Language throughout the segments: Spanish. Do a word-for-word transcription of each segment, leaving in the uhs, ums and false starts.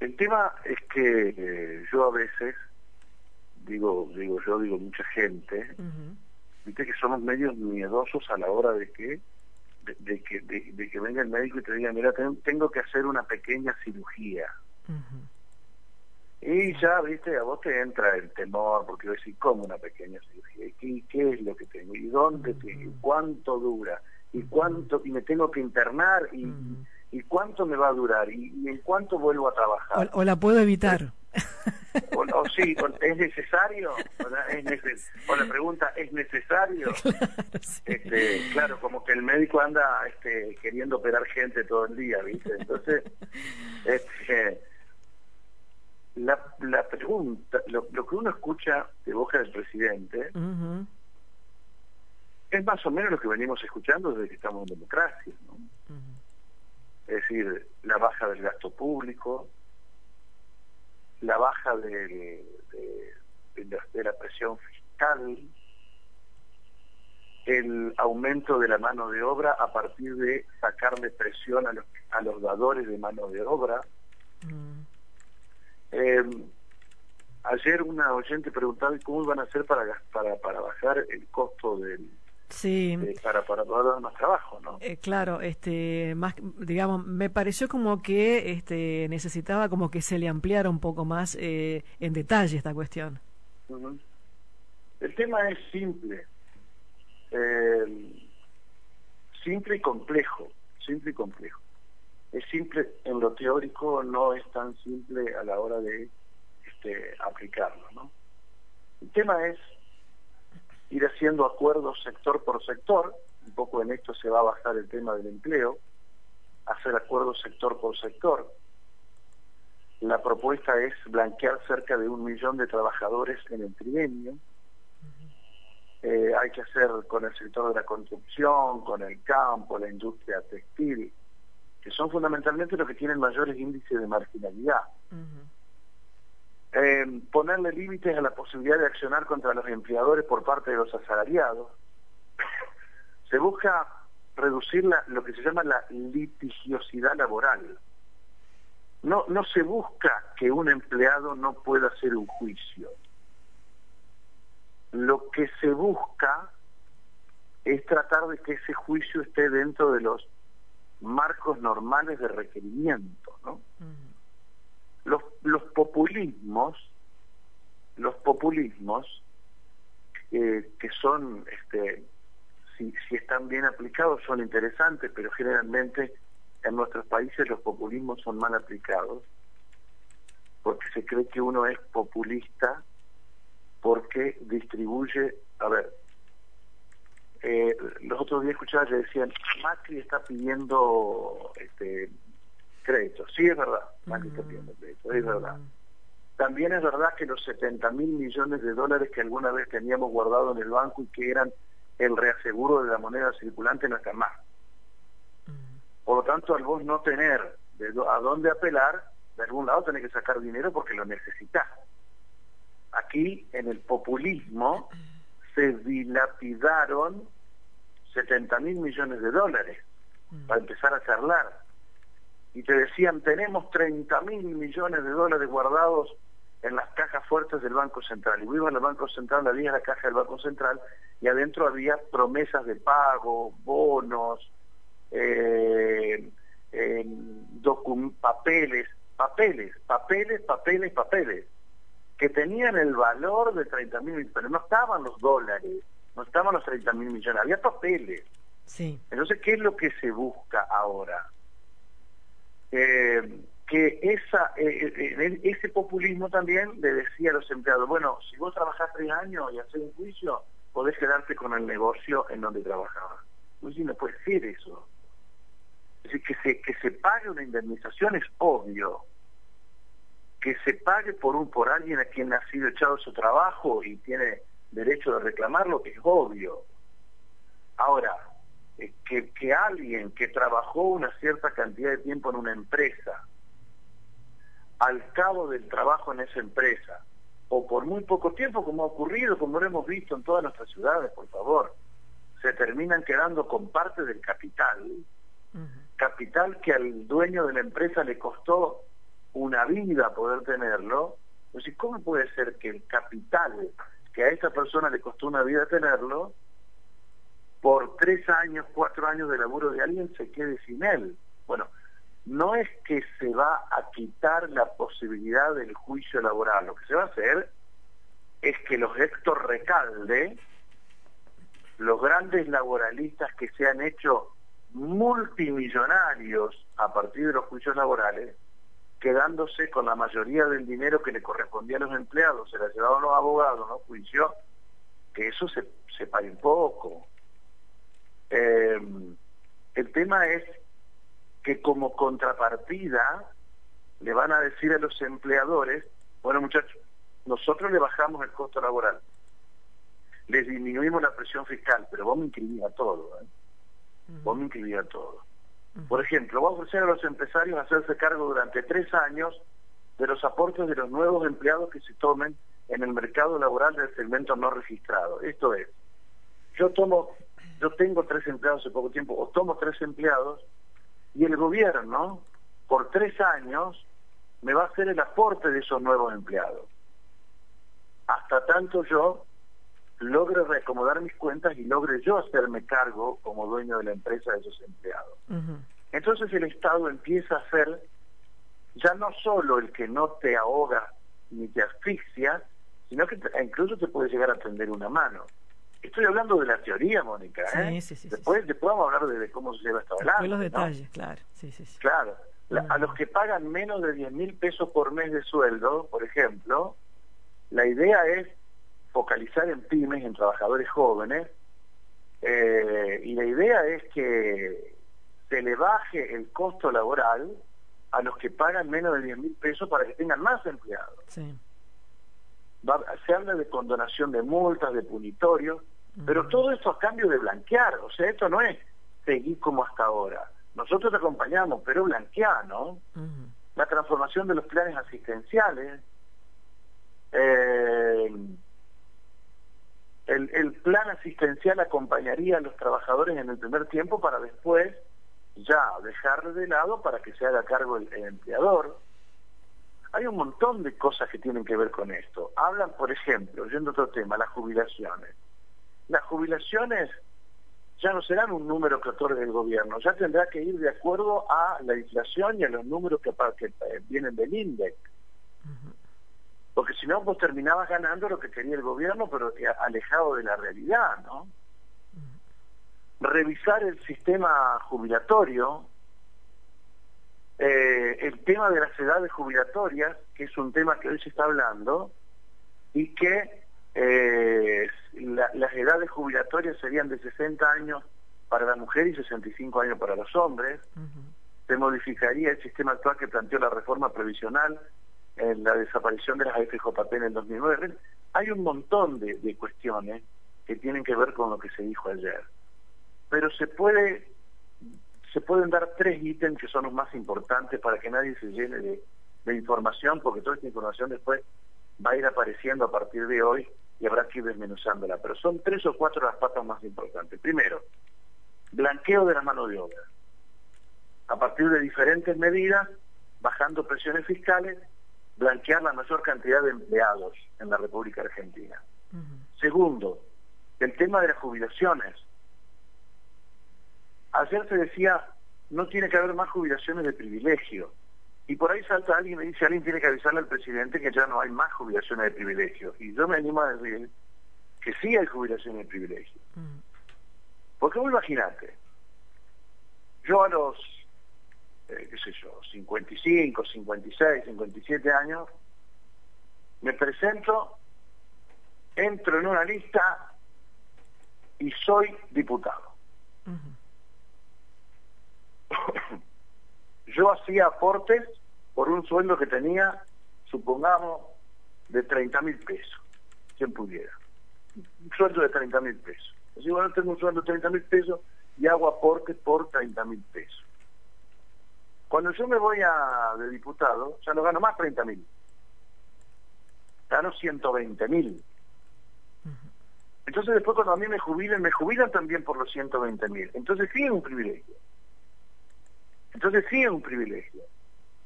El tema es que eh, yo a veces, digo, digo yo, digo mucha gente, Uh-huh. viste que somos medios miedosos a la hora de que de, de que de, de que venga el médico y te diga, mira, ten, tengo que hacer una pequeña cirugía. Uh-huh. Y ya, viste, a vos te entra el temor, porque vos decís, ¿cómo una pequeña cirugía? ¿Y qué, qué es lo que tengo? ¿Y dónde? Uh-huh. te- ¿Y cuánto dura? ¿Y Uh-huh. cuánto? ¿Y me tengo que internar? ¿Y, Uh-huh. y cuánto me va a durar? ¿Y, y en cuánto vuelvo a trabajar? O, o la puedo evitar. O, o sí, o, ¿es necesario? O, la, es neces o la pregunta, ¿es necesario? Claro, sí. Este, claro, como que el médico anda este, queriendo operar gente todo el día, ¿viste? Entonces, este, la, la pregunta, lo, lo que uno escucha de boca del presidente Uh-huh. es más o menos lo que venimos escuchando desde que estamos en democracia, ¿no? Uh-huh. Es decir, la baja del gasto público, la baja de, de, de, la, de la presión fiscal, el aumento de la mano de obra a partir de sacarle presión a los, a los dadores de mano de obra. Uh-huh. Eh, ayer una oyente preguntaba cómo iban a hacer para para, para bajar el costo del Sí. de, para para poder dar más trabajo, ¿no? Eh, claro, este, más, digamos, me pareció como que este, necesitaba como que se le ampliara un poco más eh, en detalle esta cuestión. Uh-huh. El tema es simple, eh, simple y complejo, simple y complejo. Es simple en lo teórico, no es tan simple a la hora de este, aplicarlo, ¿no? El tema es ir haciendo acuerdos sector por sector, un poco en esto se va a basar el tema del empleo, hacer acuerdos sector por sector. La propuesta es blanquear cerca de un millón de trabajadores en el trienio. Eh, hay que hacer con el sector de la construcción, con el campo, la industria textil, que son fundamentalmente los que tienen mayores índices de marginalidad. Uh-huh. Eh, ponerle límites a la posibilidad de accionar contra los empleadores por parte de los asalariados. Se busca reducir la, lo que se llama la litigiosidad laboral. No, no se busca que un empleado no pueda hacer un juicio. Lo que se busca es tratar de que ese juicio esté dentro de los marcos normales de requerimiento, ¿no? Uh-huh. Los, los populismos, los populismos eh, que son, este, si, si están bien aplicados son interesantes, pero generalmente en nuestros países los populismos son mal aplicados, porque se cree que uno es populista porque distribuye, a ver, eh, los otros días escuchaba que decían, Macri está pidiendo este crédito. Sí, es verdad, Macri está pidiendo crédito, es verdad. También es verdad que los setenta mil millones de dólares que alguna vez teníamos guardados en el banco y que eran el reaseguro de la moneda circulante no están más. Por lo tanto, al vos no tener de do, a dónde apelar, de algún lado tenés que sacar dinero porque lo necesitas. Aquí, en el populismo, se dilapidaron setenta mil millones de dólares para empezar a charlar. Y te decían, tenemos treinta mil millones de dólares guardados en las cajas fuertes del Banco Central. Y iba al Banco Central, había la caja del Banco Central, y adentro había promesas de pago, bonos, eh, eh, papeles, papeles, papeles, papeles, papeles, que tenían el valor de treinta mil, pero no estaban los dólares, no estaban los treinta mil millones, había papeles. Sí. Entonces, ¿qué es lo que se busca ahora? Eh, que esa eh, eh, ese populismo también le decía a los empleados, bueno, si vos trabajás tres años y haces un juicio, podés quedarte con el negocio en donde trabajabas. Pues sí, no puede ser eso. Es decir, que se, que se pague una indemnización es obvio. Que se pague por un por alguien a quien ha sido echado su trabajo y tiene derecho de reclamarlo es obvio. Ahora, eh, que, que alguien que trabajó una cierta cantidad de tiempo en una empresa, al cabo del trabajo en esa empresa, o por muy poco tiempo, como ha ocurrido, como lo hemos visto en todas nuestras ciudades, por favor, se terminan quedando con parte del capital, uh-huh. capital que al dueño de la empresa le costó una vida poder tenerlo, pues ¿cómo puede ser que el capital que a esa persona le costó una vida tenerlo, por tres años, cuatro años de laburo de alguien se quede sin él? Bueno, no es que se va a quitar la posibilidad del juicio laboral, lo que se va a hacer es que los Héctor Recalde, los grandes laboralistas que se han hecho multimillonarios a partir de los juicios laborales, quedándose con la mayoría del dinero que le correspondía a los empleados, se la llevaban los abogados, ¿no? Juicio, que eso se, se pague un poco. Eh, el tema es que como contrapartida le van a decir a los empleadores, bueno muchachos, nosotros le bajamos el costo laboral, les disminuimos la presión fiscal, pero vos me inscribís a todo, ¿eh? Uh-huh. Vos me inscribís a todo. Uh-huh. Por ejemplo, voy a ofrecer a los empresarios hacerse cargo durante tres años de los aportes de los nuevos empleados que se tomen en el mercado laboral del segmento no registrado. Esto es, yo tomo, yo tengo tres empleados hace poco tiempo, o tomo tres empleados, y el gobierno, por tres años, me va a hacer el aporte de esos nuevos empleados. Hasta tanto yo logre reacomodar mis cuentas y logre yo hacerme cargo como dueño de la empresa de esos empleados. Uh-huh. Entonces el Estado empieza a ser ya no solo el que no te ahoga ni te asfixia, sino que te, incluso te puede llegar a tender una mano. Estoy hablando de la teoría, Mónica, ¿eh? Sí, sí, sí, después, sí. después vamos a hablar de, de cómo se lleva esto adelante. Después los detalles, ¿no? claro. Sí, sí, sí. Claro. La, uh-huh. A los que pagan menos de diez mil pesos por mes de sueldo, por ejemplo, la idea es focalizar en pymes, en trabajadores jóvenes, eh, y la idea es que se le baje el costo laboral a los que pagan menos de diez mil pesos para que tengan más empleados. Sí. Va, se habla de condonación de multas, de punitorios, uh-huh. pero todo esto a cambio de blanquear, o sea, esto no es seguir como hasta ahora. Nosotros te acompañamos, pero blanquear, ¿no? Uh-huh. La transformación de los planes asistenciales, eh, el, el plan asistencial acompañaría a los trabajadores en el primer tiempo para después ya dejar de lado para que se haga cargo el, el empleador. Hay un montón de cosas que tienen que ver con esto. Hablan, por ejemplo, yendo a otro tema, las jubilaciones. Las jubilaciones ya no serán un número que otorgue el gobierno, ya tendrá que ir de acuerdo a la inflación y a los números que, que vienen del INDEC. Uh-huh. Porque si no, vos terminabas ganando lo que quería el gobierno, pero alejado de la realidad, ¿no? Uh-huh. Revisar el sistema jubilatorio, eh, el tema de las edades jubilatorias, que es un tema que hoy se está hablando, y que eh, la, las edades jubilatorias serían de sesenta años para la mujer y sesenta y cinco años para los hombres. Uh-huh. Se modificaría el sistema actual que planteó la reforma previsional en la desaparición de las A F J P en el dos mil nueve. Hay un montón de, de cuestiones que tienen que ver con lo que se dijo ayer. Pero se puede se pueden dar tres ítems que son los más importantes para que nadie se llene de, de información, porque toda esta información después va a ir apareciendo a partir de hoy y habrá que ir desmenuzándola. Pero son tres o cuatro las patas más importantes. Primero, blanqueo de la mano de obra. A partir de diferentes medidas, bajando presiones fiscales, blanquear la mayor cantidad de empleados en la República Argentina. Uh-huh. Segundo, el tema de las jubilaciones. Ayer se decía, no tiene que haber más jubilaciones de privilegio. Y por ahí salta alguien y me dice, alguien tiene que avisarle al presidente que ya no hay más jubilaciones de privilegio. Y yo me animo a decir que sí hay jubilaciones de privilegio. Uh-huh. Porque vos imaginate, yo a los Eh, qué sé yo, cincuenta y cinco, cincuenta y seis, cincuenta y siete años, me presento, entro en una lista y soy diputado. Uh-huh. Yo hacía aportes por un sueldo que tenía, supongamos, de treinta mil pesos, quien pudiera. Un sueldo de treinta mil pesos. Así, bueno, tengo un sueldo de treinta mil pesos y hago aportes por treinta mil pesos. Cuando yo me voy a de diputado, ya no gano más treinta mil. Gano ciento veinte mil. Entonces después cuando a mí me jubilen, me jubilan también por los ciento veinte mil. Entonces sí es un privilegio. Entonces sí es un privilegio.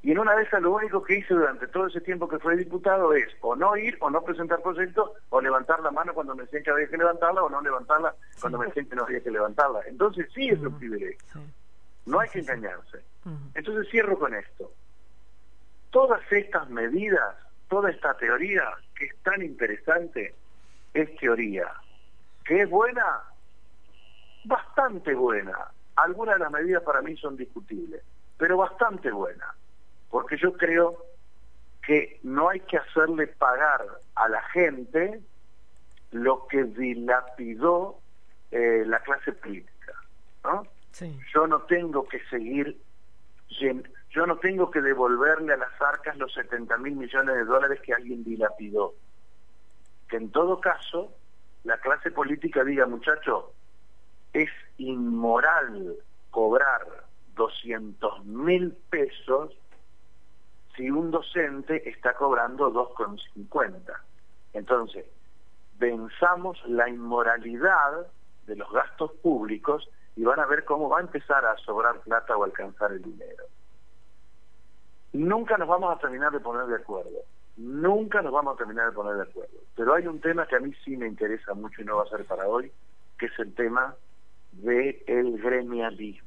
Y en una de esas lo único que hice durante todo ese tiempo que fue diputado es o no ir, o no presentar proyectos, o levantar la mano cuando me decían que había que levantarla, o no levantarla cuando sí. me decían que no había que levantarla. Entonces sí es uh-huh. un privilegio. Sí. No hay sí, que sí, engañarse. Sí. Uh-huh. Entonces cierro con esto. Todas estas medidas, toda esta teoría que es tan interesante, es teoría. ¿Que es buena? Bastante buena. Algunas de las medidas para mí son discutibles, pero bastante buena. Porque yo creo que no hay que hacerle pagar a la gente lo que dilapidó eh, la clase política, ¿no? Sí. Yo no tengo que seguir, yo no tengo que devolverle a las arcas los setenta mil millones de dólares que alguien dilapidó. Que en todo caso, la clase política diga, muchacho, es inmoral cobrar doscientos mil pesos si un docente está cobrando dos con cincuenta. Entonces, venzamos la inmoralidad de los gastos públicos y van a ver cómo va a empezar a sobrar plata o alcanzar el dinero. Nunca nos vamos a terminar de poner de acuerdo. Nunca nos vamos a terminar de poner de acuerdo. Pero hay un tema que a mí sí me interesa mucho y no va a ser para hoy, que es el tema del gremialismo.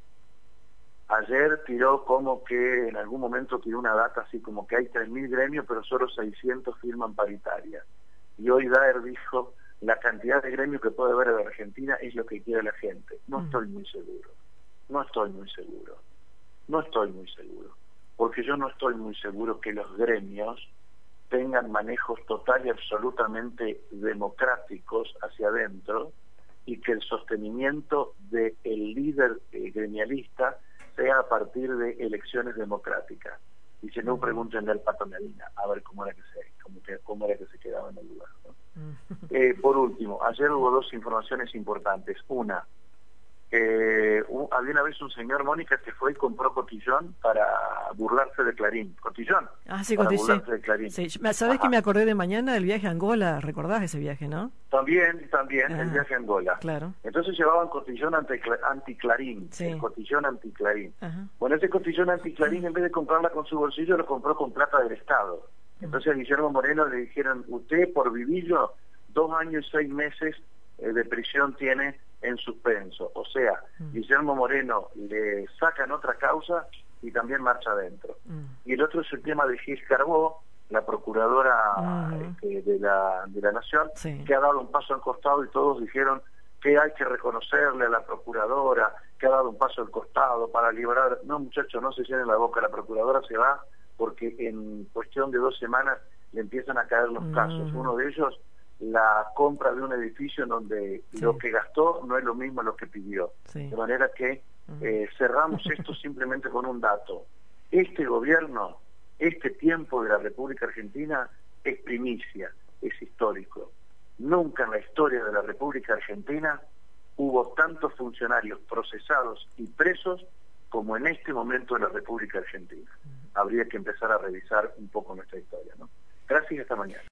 Ayer tiró como que, en algún momento tiró una data así como que hay tres mil gremios, pero solo seiscientos firman paritaria. Y hoy Daer dijo, la cantidad de gremios que puede haber en Argentina es lo que quiere la gente. No estoy muy seguro. No estoy muy seguro. No estoy muy seguro. Porque yo no estoy muy seguro que los gremios tengan manejos total y absolutamente democráticos hacia adentro y que el sostenimiento del líder eh, gremialista sea a partir de elecciones democráticas. Y si no, pregúntenle al Pato Medina a ver cómo era que se, cómo, que, cómo era que se quedaba en el lugar, ¿no? eh, por último, ayer hubo dos informaciones importantes. Una, eh, un, había una vez un señor, Mónica, que fue y compró cotillón para burlarse de Clarín. Cotillón. Ah, sí, para cotillón. burlarse de Clarín. Sí. ¿Sabés que me acordé de mañana del viaje a Angola? ¿Recordás ese viaje, no? También, también, ah, el viaje a Angola. Claro. Entonces llevaban cotillón anti-Clarín, sí. El cotillón anti-Clarín. Ajá. Bueno, ese cotillón anti-Clarín, en vez de comprarla con su bolsillo, lo compró con plata del Estado. Entonces a Guillermo Moreno le dijeron, usted por vivillo, dos años y seis meses eh, de prisión tiene en suspenso. O sea, mm. Guillermo Moreno le sacan otra causa y también marcha adentro. Mm. Y el otro es el tema de Gil Carbó, la procuradora uh-huh. eh, de, la, de la Nación, sí. que ha dado un paso al costado y todos dijeron que hay que reconocerle a la procuradora, que ha dado un paso al costado para liberar. No, muchachos, no se llenen la boca, la procuradora se va porque en cuestión de dos semanas le empiezan a caer los uh-huh. casos. Uno de ellos, la compra de un edificio en donde sí. lo que gastó no es lo mismo lo que pidió. Sí. De manera que uh-huh. eh, cerramos esto simplemente con un dato. Este gobierno, este tiempo de la República Argentina es primicia, es histórico. Nunca en la historia de la República Argentina hubo tantos funcionarios procesados y presos como en este momento de la República Argentina. Habría que empezar a revisar un poco nuestra historia, ¿no? Gracias y hasta mañana.